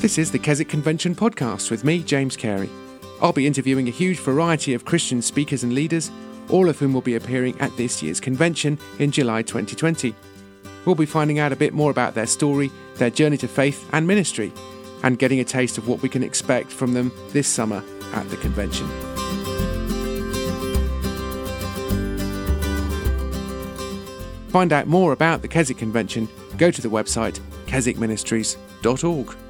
This is the Keswick Convention podcast with me, James Carey. I'll be interviewing a huge variety of Christian speakers and leaders, all of whom will be appearing at this year's convention in July 2020. We'll be finding out a bit more about their story, their journey to faith and ministry, and getting a taste of what we can expect from them this summer at the convention. Find out more about the Keswick Convention, go to the website keswickministries.org.